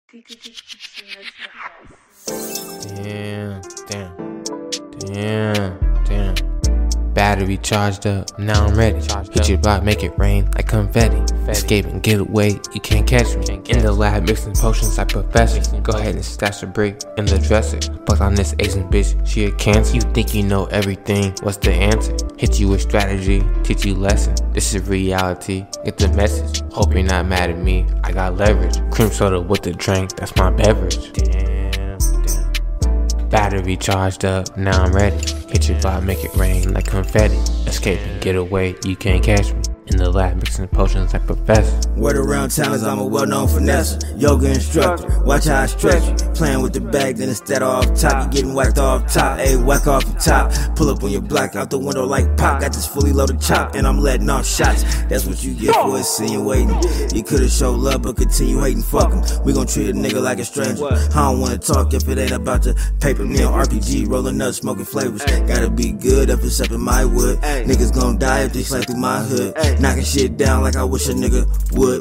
Damn. Battery charged up, now I'm ready. Hit your block, make it rain like confetti. Escape and get away, you can't catch me. In the lab, mixing potions like professor. Go ahead and stash a brick in the dresser. Fuck on this Asian bitch, she a cancer. You think you know everything, what's the answer? Hit you with strategy, teach you lesson. This is reality, get the message. Hope you're not mad at me, I got leverage. Cream soda with the drink, that's my beverage. Damn. Battery charged up, now I'm ready. Hit your block, make it rain like confetti. Escape and get away, you can't catch me. In the lab, mixing potions like professor. Word around town is I'm a well-known finesser. Yoga instructor, watch how I stretch you. Playing with the bag, then instead of off top, you getting whacked off top. Ayy, whack off the top. Pull up on your block out the window like pop. Got this fully loaded chop, and I'm letting off shots. That's what you get for insinuating. You could've showed love, but continue hating. Fuck him. We gon' treat a nigga like a stranger. I don't wanna talk if it ain't about the paper mill. RPG, rolling up, smoking flavors. Gotta be good if it's up in my wood. Niggas gon' die if they slide through my hood. Knocking shit down like I wish a nigga would.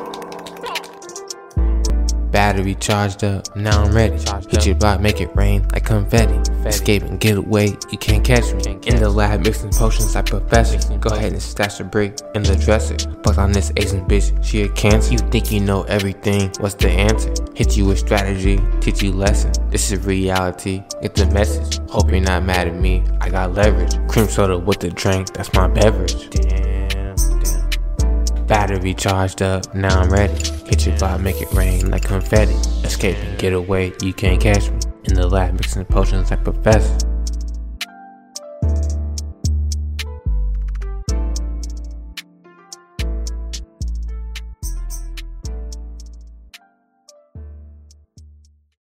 Battery charged up, now I'm ready. Hit your block, make it rain like confetti. Escape and get away, you can't catch me. In the lab, mixing potions like professor. Go ahead and stash a brick in the dresser. Fuck on this Asian bitch, she a cancer. You think you know everything, what's the answer? Hit you with strategy, teach you lesson. This is reality, get the message. Hope you're not mad at me, I got leverage. Cream soda with the drink, that's my beverage. Damn. Battery charged up, now I'm ready. Hit your block, make it rain like confetti. Escape and get away, you can't catch me. In the lab, mixing potions like professor.